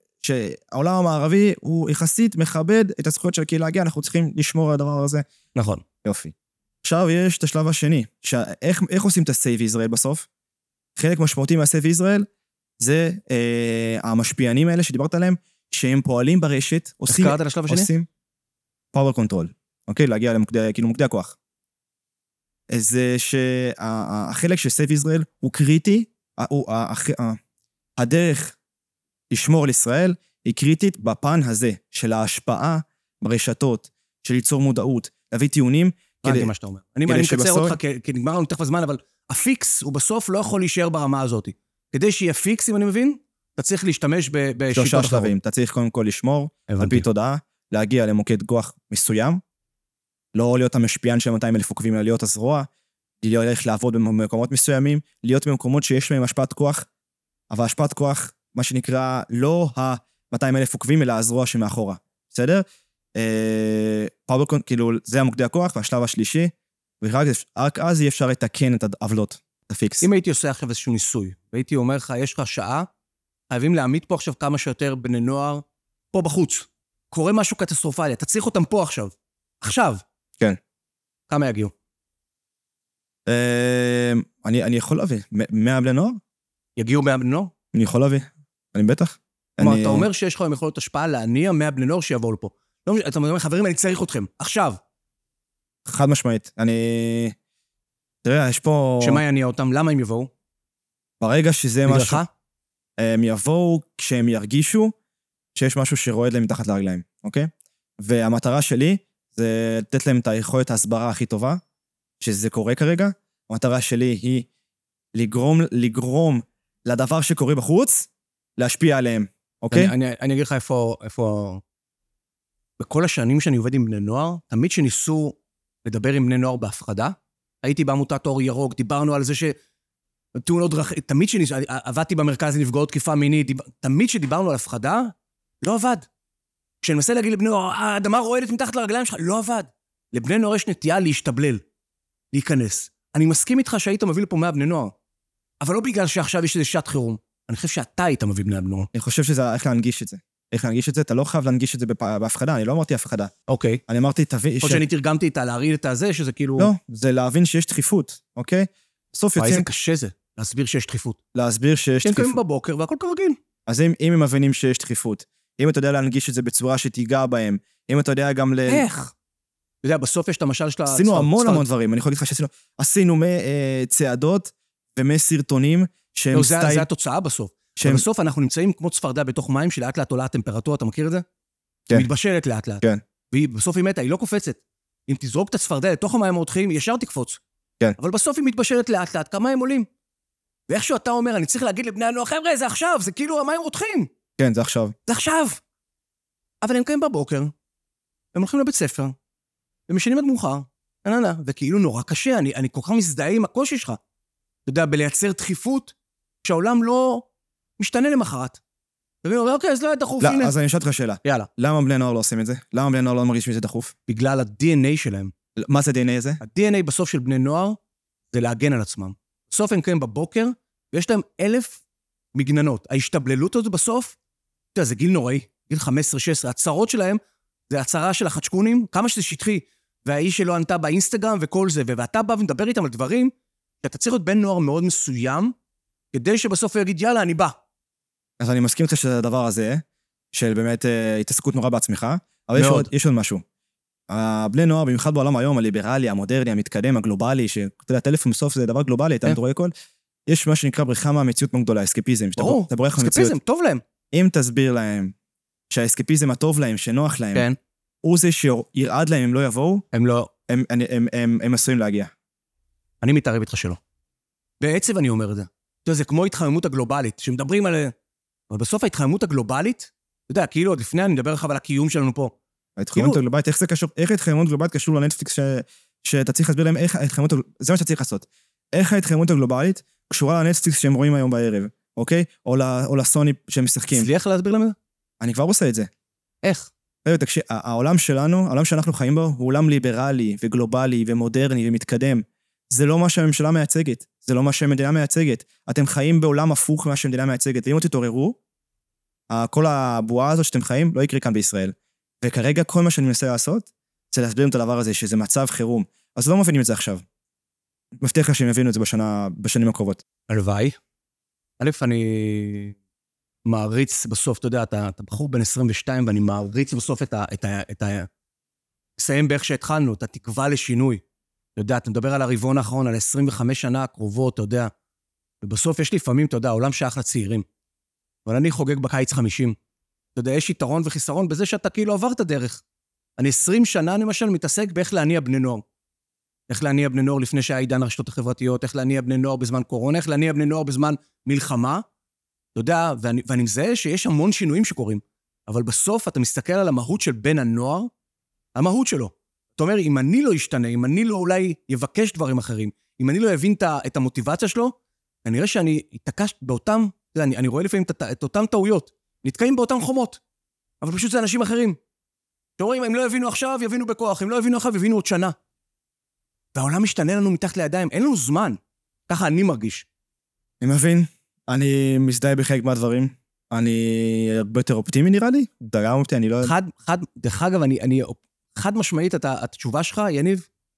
שהעולם המערבי הוא יחסית מכבד את הזכויות של הקהילה הגאה, אנחנו צריכים לשמור על הדבר הזה. נכון. יופי. עכשיו יש את השלב השני, שאיך, איך עושים את ה-Save Israel בסוף? חלק משמעותי מה-Save Israel, זה אה, המשפיענים האלה שדיברת עליהם, שהם פועלים ברשת, עושים... אז קראת לשלב השני? עושים Power Control, אוקיי? להגיע למוקדי, כאילו מוקדי הכוח. זה שהחלק של Save Israel הוא קריטי, הוא, הדרך לשמור על ישראל היא קריטית בפן הזה, של ההשפעה ברשתות, של ליצור מודעות, להביא טיעונים. כדי מה שאתה אומר. אני מקצר אותך, כי נגמר לנו תכף הזמן, אבל הפיקס הוא בסוף לא יכול להישאר ברמה הזאת. כדי שיהיה פיקס, אם אני מבין, אתה צריך להשתמש בשיטות שלושה שלבים, אתה צריך קודם כל לשמור, על פי תודעה, להגיע למוקד כוח מסוים, לא להיות המשפיען של מאתיים אלף עוקבים, אלא להיות הזרוע, להיות לעבוד במקומות מסוימים, להיות במקומות שיש להם השפעת כוח, אבל השפעת כוח, מה שנקרא, לא ה-מאתיים אלף עוקבים, אלא הזרוע שמאחורה. בסדר? פאוור, כאילו, זה המוקדי הכוח, והשלב השלישי, ורק אז יהיה אפשר לתקן את העוולות, את הפיקס. אם הייתי עושה עכשיו איזשהו ניסוי, והייתי אומר לך, יש לך שעה, חייבים להעמיד פה עכשיו כמה שיותר בני נוער, פה בחוץ. קורה משהו קטסטרופלי, אתה צריך אותם פה עכשיו. עכשיו. כן. כמה יגיעו? אני יכול להביא. מאה בני נוער? יגיעו מאה בני נוער? אני יכול להביא. אני בטח. כלומר, אתה אומר שיש לך עם יכולות השפעה להניע מאה בני נוער שיבואו לפה. אתה אומר, חברים, אני צריך אתכם. עכשיו. חד משמעית. אני... תראה, יש פה... שמה יניע אותם? למה הם יבואו? ברגע שזה משהו... בגללך? הם יבואו כשהם ירגישו שיש משהו שרועד להם מתחת לרגליים, אוקיי? והמטרה שלי זה לתת להם את היכולת ההסברה הכי טובה, שזה קורה כרגע. המטרה שלי היא לגרום, לגרום לדבר שקורה בחוץ, להשפיע עליהם, אוקיי? אני, אני, אני אגיד לך איפה, איפה... בכל השנים שאני עובד עם בני נוער, תמיד שניסו לדבר עם בני נוער בהפחדה, הייתי בעמותת אור ירוק, דיברנו על זה ש... תאונות דרכים, תמיד שניסו, עבדתי במרכז לנפגעות תקיפה מינית, דיב... תמיד שדיברנו על הפחדה, לא עבד. כשאני מנסה להגיד לבני נוער, האדמה רועדת מתחת לרגליים שלך, לא עבד. לבני נוער יש נטייה להשתבלל, להיכנס. אני מסכים איתך שהיית מביא לפה מאה בני נוער, אבל לא בגלל שעכשיו יש איזה שעת חירום. אני חושב שאתה היית מביא בני נוער. אני חושב שזה איך להנגיש את זה. איך להנגיש את זה? אתה לא חייב להנגיש את זה בהפחדה, אני לא אמרתי הפחדה. אוקיי. אני אמרתי, תביא... או שאני תרגמתי איתה להרעיל את הזה, שזה כאילו... לא, זה להבין שיש דחיפות, אוקיי? בסוף יוצאים... איזה קשה זה, להסביר שיש דחיפות. להסביר שיש דחיפות. כן, קמים בבוקר והכל כרגיל. אז אם, אם הם מבינים שיש דחיפות, אם אתה יודע להנגיש את זה בצורה שתיגע בהם, אם אתה יודע גם ל... איך? אתה יודע, בסוף יש את המשל של... עשינו המון המון דברים, אני יכול להגיד לך שעשינו... עשינו מצעדות ומסרטונים שהם סטייל... זה התוצאה בסוף. בסוף אנחנו נמצאים כמו צפרדע בתוך מים שלאט לאט עולה הטמפרטורה, אתה מכיר את זה? היא מתבשלת לאט לאט. כן. ובסוף היא מתה, היא לא קופצת. אם תזרוק את הצפרדע לתוך המים הרותחים, ישר תקפוץ. כן. אבל בסוף היא מתבשלת לאט לאט, כמה הם עולים. ואיכשהו אתה אומר, אני צריך להגיד לבני הנוער, חבר'ה, זה עכשיו, זה כאילו המים רותחים. כן, זה עכשיו. זה עכשיו. אבל הם קמים בבוקר, הם הולכים לבית ספר, ומשנים עד מאוחר, ננה, וכאילו נורא קשה, אני, אני כל כך מזדהה עם הקושי שלך. אתה יודע, בלייצר דחיפות, שהעולם לא משתנה למחרת. ואני אומר, אוקיי, אז לא היה דחוף, לא, הנה. אז אני אשאל אותך שאלה. יאללה. למה בני נוער לא עושים את זה? למה בני נוער לא מרגישים שזה דחוף? בגלל ה-די אן איי שלהם. מה זה ה-די אן איי הזה? ה-די אן איי בסוף של בני נוער, זה להגן על עצמם. בסוף הם קיים בבוקר, ויש להם אלף מגננות. ההשתבללות הזאת בסוף, אתה יודע, זה גיל נוראי, גיל חמש עשרה שש עשרה, הצרות שלהם, זה הצרה של החדשקונים, כמה שזה שטחי, והאיש שלו ענתה באינסטגרם וכל זה, ואתה בא ומדבר איתם על דברים, שאתה צריך להיות בן נוער מאוד מסוים, כדי שבסוף הוא יגיד, יאללה, אני בא. אז אני מסכים איתך שזה הדבר הזה, של באמת אה, התעסקות נורא בעצמך, אבל יש עוד, יש עוד משהו. הבני נוער, במיוחד בעולם היום, הליברלי, המודרני, המתקדם, הגלובלי, שאתה יודע, טלפון בסוף זה דבר גלובלי, אתה רואה הכל, יש מה שנקרא בריחה מהמציאות מאוד גדולה, אסקפיזם. ברור, אסקפיזם, טוב להם. אם תסביר להם שהאסקפיזם הטוב להם, שנוח להם, כן. הוא זה שירעד להם, הם לא יבואו, הם לא. הם, הם, הם, הם, הם עשויים להגיע. אני מתערב איתך שלא. בעצב אני אומר את זה. אתה יודע, זה כמו התחממות הגלובלית, שמדברים על... אבל בסוף ההתחממות הגלובלית, אתה יודע, כאילו עוד לפני אני מדבר לך על הקיום שלנו פה. ההתחממות הגלובלית, איך זה קשור, איך ההתחממות הגלובלית קשור לנטפליקס ש... שאתה צריך להסביר להם איך ההתחממות, זה מה שאתה צריך לעשות. איך ההתחממות הגלובלית קשורה לנטפליקס שהם רואים היום בערב, אוקיי? או, ל... או לסוני שהם משחקים. תצליח להסביר להם את זה? אני כבר עושה את זה. איך? תקשיב, העולם שלנו, העולם שאנחנו חיים בו, הוא עולם ליברלי וגלובלי ומודרני ומתקדם. זה לא מה שהממשלה מייצגת, זה לא מה שהמדינה מייצגת. אתם חיים בעולם הפוך ממה שהמדינה מייצגת. ואם תתעוררו, כל הבועה הזאת שאתם חיים לא יקרה כאן בישראל. וכרגע כל מה שאני מנסה לעשות, זה להסביר את הדבר הזה, שזה מצב חירום. אז לא מבינים את זה עכשיו. מבטיח לך שהם יבינו את זה בשנה, בשנים הקרובות. הלוואי. א', אני מעריץ בסוף, אתה יודע, אתה, אתה בחור בן עשרים ושתיים, ואני מעריץ בסוף את ה... את ה, את ה מסיים באיך שהתחלנו, את התקווה לשינוי. אתה יודע, אתה מדבר על הרבעון האחרון, על עשרים וחמש שנה הקרובות, אתה יודע. ובסוף יש לי לפעמים, אתה יודע, העולם שייך לצעירים. אבל אני חוגג בקיץ חמישים. אתה יודע, יש יתרון וחיסרון בזה שאתה כאילו עברת דרך. אני עשרים שנה, למשל, מתעסק באיך להניע בני נוער. איך להניע בני נוער לפני שהיה עידן הרשתות החברתיות, איך להניע בני נוער בזמן קורונה, איך להניע בני נוער בזמן מלחמה. אתה יודע, ואני, ואני מזהה שיש המון שינויים שקורים. אבל בסוף אתה מסתכל על המהות של בן הנוער, המהות שלו. זאת אומרת, אם אני לא אשתנה, אם אני לא אולי יבקש דברים אחרים, אם אני לא אבין את המוטיבציה שלו, כנראה שאני אתעקש באותם, אני, אני רואה לפעמים את, את אותם טעויות, נתקעים באותם חומות, אבל פשוט זה אנשים אחרים. שאומרים, אם לא יבינו עכשיו, יבינו בכוח, אם לא יבינו עכשיו, יבינו עוד שנה. והעולם משתנה לנו מתחת לידיים, אין לנו זמן. ככה אני מרגיש. אני מבין, אני מזדהה בחלק מהדברים, אני הרבה יותר אופטימי נראה לי, דגם אותי, אני לא... חד, חד, דרך אגב, אני, אני, חד משמעית, את התשובה שלך, יניב,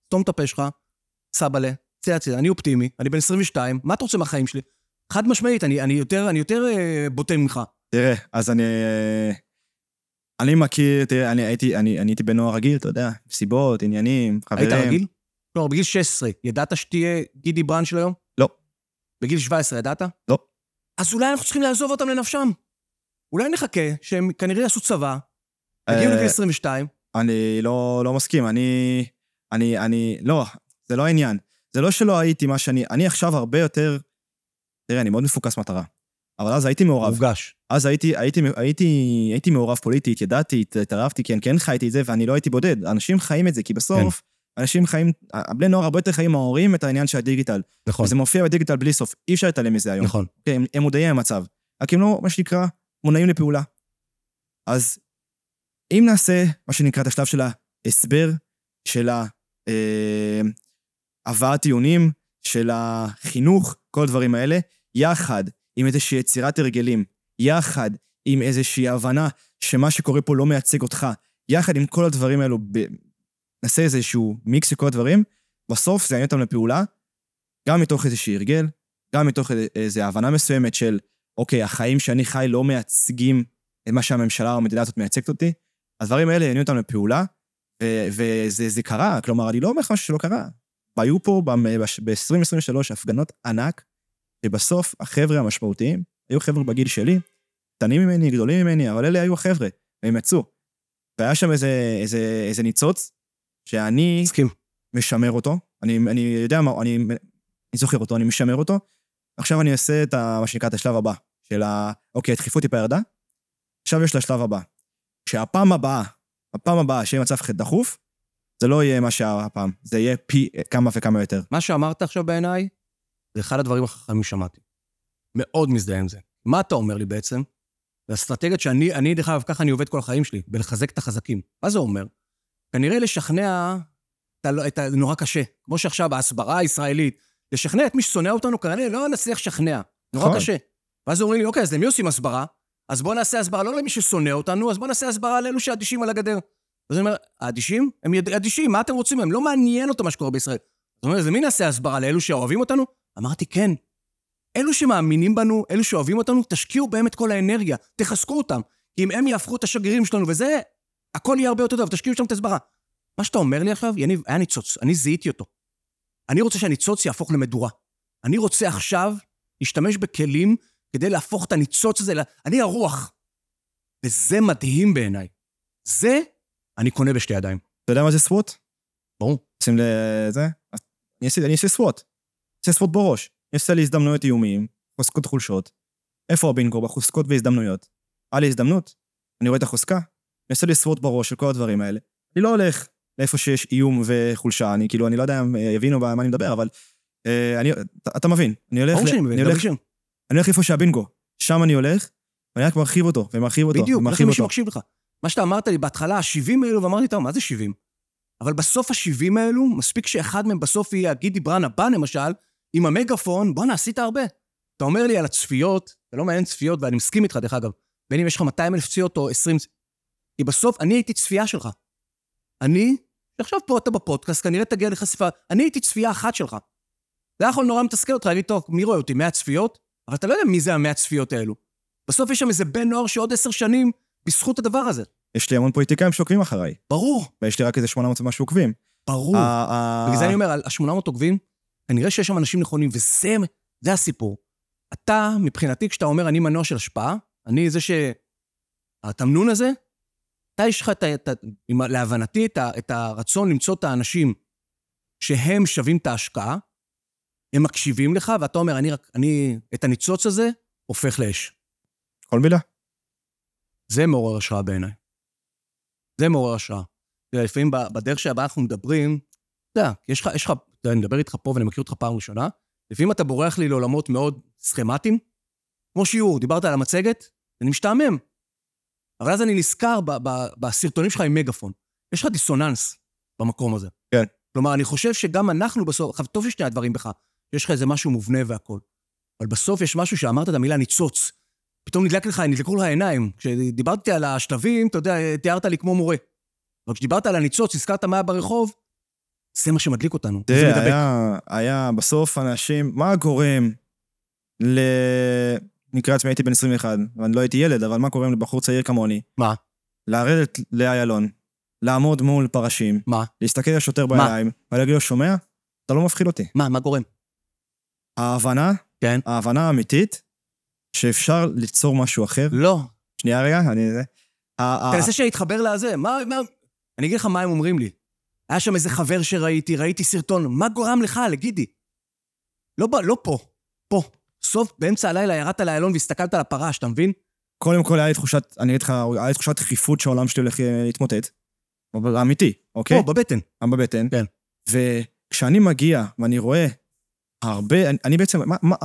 תום את הפה שלך, סבלה, צא הצדה, אני אופטימי, אני בן עשרים ושתיים, מה אתה רוצה מהחיים שלי? חד משמעית, אני, אני יותר, אני יותר אה, בוטה ממך. תראה, אז אני... אני מכיר, תראה, אני הייתי, אני, אני הייתי בנוער רגיל, אתה יודע, סיבות, עניינים, חברים. היית רגיל? לא, בגיל שש עשרה, ידעת שתהיה גידי ברן של היום? לא. בגיל שבע עשרה, ידעת? לא. אז אולי אנחנו צריכים לעזוב אותם לנפשם. אולי נחכה שהם כנראה יעשו צבא, הגיעו לגיל עשרים ושתיים. אני לא, לא מסכים, אני, אני, אני, לא, זה לא העניין. זה לא שלא הייתי מה שאני, אני עכשיו הרבה יותר, תראה, אני מאוד מפוקס מטרה. אבל אז הייתי מעורב. מורגש. אז הייתי, הייתי, הייתי, הייתי מעורב פוליטית, ידעתי, התערבתי, כן, כן חייתי את זה, ואני לא הייתי בודד. אנשים חיים את זה, כי בסוף, כן. אנשים חיים, הבני נוער הרבה יותר חיים מההורים את העניין של הדיגיטל. נכון. וזה מופיע בדיגיטל בלי סוף. אי אפשר להתעלם מזה היום. נכון. כן, הם, הם מודעים למצב. רק הם לא, מה שנקרא, מונעים לפעולה. אז אם נעשה, מה שנקרא, את השלב של ההסבר, של הבאת טיעונים, של החינוך, כל הדברים האלה, יחד עם איזושהי יצירת הרגלים, יחד עם איזושהי הבנה שמה שקורה פה לא מייצג אותך, יחד עם כל הדברים האלו, ב... נעשה איזשהו מיקס של כל הדברים, בסוף זה יעניין אותם לפעולה, גם מתוך איזושהי הרגל, גם מתוך איזו הבנה מסוימת של, אוקיי, החיים שאני חי לא מייצגים את מה שהממשלה או המדינה הזאת מייצגת אותי, הדברים האלה יעניינו אותם לפעולה, ו- וזה זה קרה, כלומר, אני לא אומר לך משהו שלא קרה. היו פה ב-עשרים עשרים ושלוש הפגנות ענק, שבסוף החבר'ה המשמעותיים, היו חבר'ה בגיל שלי, קטנים ממני, גדולים ממני, אבל אלה היו החבר'ה, והם יצאו. והיה שם איזה, איזה, איזה ניצוץ, שאני מסכים. משמר אותו, אני, אני יודע מה, אני, אני זוכר אותו, אני משמר אותו, עכשיו אני אעשה את ה, מה שנקרא, את השלב הבא, של ה, אוקיי, הדחיפות טיפה ירדה, עכשיו יש לשלב הבא. שהפעם הבאה, הפעם הבאה שיהיה מצב דחוף, זה לא יהיה מה שהפעם, זה יהיה פי כמה וכמה יותר. מה שאמרת עכשיו בעיניי, זה אחד הדברים החכמים שמעתי. מאוד מזדהה עם זה. מה אתה אומר לי בעצם? והאסטרטגיות שאני, אני דרך אגב, ככה אני עובד כל החיים שלי, בלחזק את החזקים. מה זה אומר? כנראה לשכנע את הנורא קשה. כמו שעכשיו, ההסברה הישראלית, לשכנע את מי ששונא אותנו, כנראה לא נצליח לשכנע. נורא קשה. ואז אומרים לי, אוקיי, אז למי עושים הסברה? אז בואו נעשה הסברה לא למי ששונא אותנו, אז בואו נעשה הסברה לאלו שאדישים על הגדר. אז אני אומר, האדישים? הם אדישים, מה אתם רוצים? הם לא מעניין אותו מה שקורה בישראל. זאת אומרת, זה מי נעשה הסברה לאלו שאוהבים אותנו? אמרתי, כן. אלו שמאמינים בנו, אלו שאוהבים אותנו, תשקיעו בהם את כל האנרגיה, תחזקו אותם. כי אם הם יהפכו את השגרירים שלנו, וזה, הכל יהיה הרבה יותר טוב, תשקיעו שם את הסברה. מה שאתה אומר לי עכשיו, יניב, היה ניצוץ, אני זיהיתי אותו. אני רוצה שהניצוץ יהפוך למדורה. אני רוצה עכשיו להשתמש בכלים כדי להפוך את הניצוץ הזה, אני הרוח. וזה מדהים בעיניי. זה אני קונה בשתי ידיים. אתה יודע מה זה סווט? ברור. שים לזה? אני אעשה סווט. אעשה סווט בראש. אני אעשה לי הזדמנויות איומיים, חוזקות חולשות. איפה הבינגו? בחוזקות והזדמנויות. היה לי הזדמנות, אני רואה את החוזקה, אני אעשה לי סווט בראש של כל הדברים האלה. אני לא הולך לאיפה שיש איום וחולשה, אני כאילו, אני לא יודע אם יבינו במה אני מדבר, אבל אני, אתה מבין. אני הולך, אני הולך, אני הולך איפה שהבינגו. שם אני הולך, ואני רק מרחיב אותו, ומרחיב אותו, בדיוק, ומרחיב מישהו אותו. מקשיב לך. מה שאתה אמרת לי בהתחלה, ה-שבעים האלו, ואמרתי, טוב, מה זה שבעים? אבל בסוף ה-שבעים האלו, מספיק שאחד מהם בסוף יהיה גידי ברן הבא, למשל, עם המגפון, בוא נעשית הרבה. אתה אומר לי על הצפיות, זה לא מעניין צפיות, ואני מסכים איתך, דרך אגב, בין אם יש לך מאתיים אלף צפיות או עשרים, כי בסוף אני הייתי צפייה שלך. אני, עכשיו פה אתה בפודקאסט, כנראה תגיע לחשיפה, אני הייתי צפייה אחת שלך. זה יכול נורא מתסכל אותך, להגיד, טוב, מי רואה אותי? מאה צפיות? אבל אתה לא יודע מי זה המאה צפיות האלו. בסוף יש שם איזה בן נוער שעוד עשר שנים בזכות הדבר הזה. יש לי המון פוליטיקאים שעוקבים אחריי. ברור. ויש לי רק איזה שמונה מאות ומשהו עוקבים. ברור. בגלל זה אני אומר, על ה-שמונה מאות עוקבים, כנראה שיש שם אנשים נכונים, וזה זה הסיפור. אתה, מבחינתי, כשאתה אומר, אני מנוע של השפעה, אני זה ש... התמנון הזה, אתה יש לך, להבנתי, את הרצון למצוא את האנשים שהם שווים את ההשקעה, הם מקשיבים לך, ואתה אומר, אני, אני, את הניצוץ הזה, הופך לאש. כל מילה. זה מעורר השראה בעיניי. זה מעורר השראה. לפעמים בדרך שהבאה אנחנו מדברים, אתה יודע, יש לך, יש לך, אני מדבר איתך פה ואני מכיר אותך פעם ראשונה, לפעמים אתה בורח לי לעולמות מאוד סכמטיים, כמו שיעור, דיברת על המצגת, אני משתעמם. אבל אז אני נזכר ב- ב- בסרטונים שלך עם מגפון. יש לך דיסוננס במקום הזה. כן. כלומר, אני חושב שגם אנחנו בסוף, עכשיו, טוב ששני הדברים בך, יש לך איזה משהו מובנה והכל. אבל בסוף יש משהו שאמרת את המילה ניצוץ. פתאום נדלק לך, נדלקו לך העיניים. כשדיברתי על השלבים, אתה יודע, תיארת לי כמו מורה. אבל כשדיברת על הניצוץ, הזכרת מה ברחוב, זה מה שמדליק אותנו. תראה, היה, היה בסוף אנשים, מה גורם ל... נקרא עצמי, הייתי בן עשרים ואחת, ואני לא הייתי ילד, אבל מה גורם לבחור צעיר כמוני? מה? לרדת לאיילון, לעמוד מול פרשים, מה? להסתכל לשוטר בעיניים, ולהגיד לו, שומע? אתה לא מפחיד אותי. מה? מה גורם? ההבנה, כן. ההבנה האמיתית, שאפשר ליצור משהו אחר. לא. שנייה רגע, אני... תנסה שנתחבר לזה, מה... אני אגיד לך מה הם אומרים לי. היה שם איזה חבר שראיתי, ראיתי סרטון, מה גורם לך, לגידי? לא, לא פה, פה. סוף, באמצע הלילה ירדת לאיילון והסתכלת על הפרש, אתה מבין? קודם כל היה לי תחושת, אני אגיד לך, היה לי תחושת דחיפות שהעולם שלי הולך להתמוטט. אמיתי, אוקיי? פה, בבטן. בבטן. כן. וכשאני מגיע ואני רואה הרבה, אני, אני בעצם, מה, מה,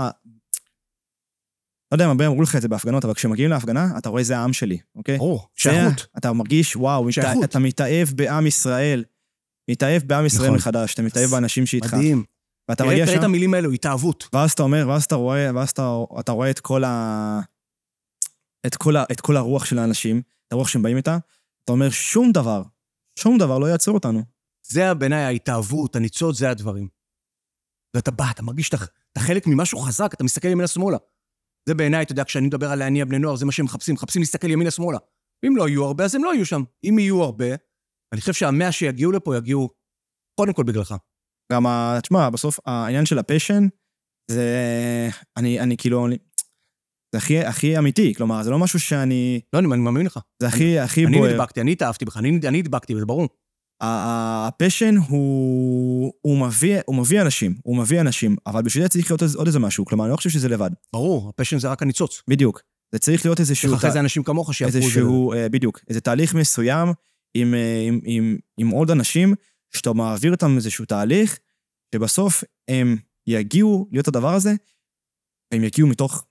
לא יודע אם הרבה אמרו לך את זה בהפגנות, אבל כשמגיעים להפגנה, אתה רואה זה העם שלי, אוקיי? או, שייכות. אתה מרגיש, וואו, שייכות. אתה מתאהב בעם ישראל, מתאהב בעם ישראל נכון. מחדש, אתה מתאהב באנשים שאיתך. מדהים. ואתה מגיע שם... תראה את המילים האלו, התאהבות. ואז אתה אומר, ואז אתה רואה, ואז אתה, אתה רואה את כל ה... את כל ה... את כל הרוח של האנשים, את הרוח שהם באים איתה, אתה אומר, שום דבר, שום דבר לא יעצור אותנו. זה בעיניי ההתאהבות, הניצות, זה הדברים. ואתה בא, אתה מרגיש שאתה חלק ממשהו חזק, אתה מסתכל ימינה שמאלה. זה בעיניי, אתה יודע, כשאני מדבר על להניע בני נוער, זה מה שהם מחפשים, מחפשים להסתכל ימינה שמאלה. אם לא יהיו הרבה, אז הם לא יהיו שם. אם יהיו הרבה, אני חושב שהמאה שיגיעו לפה, יגיעו קודם כל בגללך. גם, תשמע, בסוף, העניין של הפשן, זה, אני, אני כאילו, זה הכי, הכי אמיתי, כלומר, זה לא משהו שאני... לא, אני מאמין לך. זה הכי, הכי בוער. אני נדבקתי, אני התאהבתי בך, אני, אני נדבקתי, זה ברור. הפשן הוא, הוא מביא, הוא מביא אנשים, הוא מביא אנשים, אבל בשביל זה צריך להיות עוד איזה משהו, כלומר, אני לא חושב שזה לבד. ברור, הפשן זה רק הניצוץ. בדיוק. זה צריך להיות איזשהו... אחרי זה אנשים כמוך שיעברו את זה. איזשהו, בדיוק, איזה תהליך מסוים עם, עם, עם, עם עוד אנשים, שאתה מעביר אותם איזשהו תהליך, שבסוף הם יגיעו להיות הדבר הזה, והם יגיעו מתוך,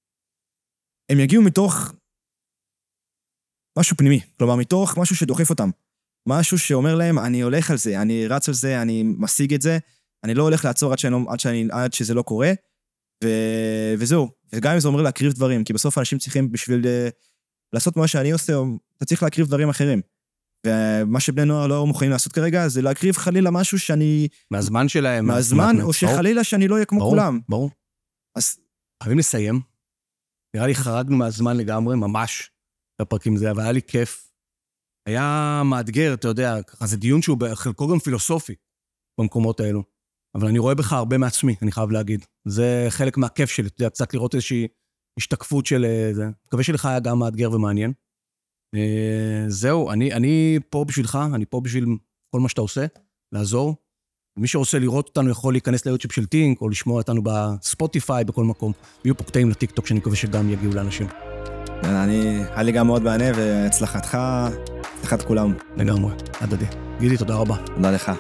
הם יגיעו מתוך משהו פנימי, כלומר, מתוך משהו שדוחף אותם. משהו שאומר להם, אני הולך על זה, אני רץ על זה, אני משיג את זה, אני לא הולך לעצור עד, שאני, עד, שאני, עד שזה לא קורה, ו... וזהו. וגם אם זה אומר להקריב דברים, כי בסוף אנשים צריכים בשביל uh, לעשות מה שאני עושה, אתה צריך להקריב דברים אחרים. ומה שבני נוער לא מוכנים לעשות כרגע, זה להקריב חלילה משהו שאני... מהזמן שלהם. מהזמן, או שחלילה שאני לא אהיה כמו ברור, כולם. ברור. אז... חייבים לסיים. נראה לי חרגנו מהזמן לגמרי, ממש, בפרקים זה, אבל היה לי כיף. היה מאתגר, אתה יודע, ככה זה דיון שהוא בחלקו גם פילוסופי, במקומות האלו. אבל אני רואה בך הרבה מעצמי, אני חייב להגיד. זה חלק מהכיף שלי, אתה יודע, קצת לראות איזושהי השתקפות של זה. מקווה שלך היה גם מאתגר ומעניין. זהו, אני, אני פה בשבילך, אני פה בשביל כל מה שאתה עושה, לעזור. מי שרוצה לראות אותנו יכול להיכנס ליוטיוב של טינק, או לשמוע אותנו בספוטיפיי, בכל מקום. ויהיו פה קטעים לטיקטוק שאני מקווה שגם יגיעו לאנשים. אני, היה לי גם מאוד מענה, והצלחתך, הצלחת כולם. לגמרי, הדדי. גידי, תודה רבה. תודה לך.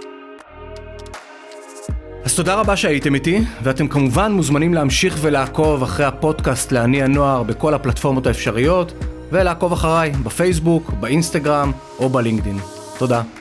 אז תודה רבה שהייתם איתי, ואתם כמובן מוזמנים להמשיך ולעקוב אחרי הפודקאסט להניע נוער בכל הפלטפורמות האפשריות, ולעקוב אחריי בפייסבוק, באינסטגרם או בלינקדין. תודה.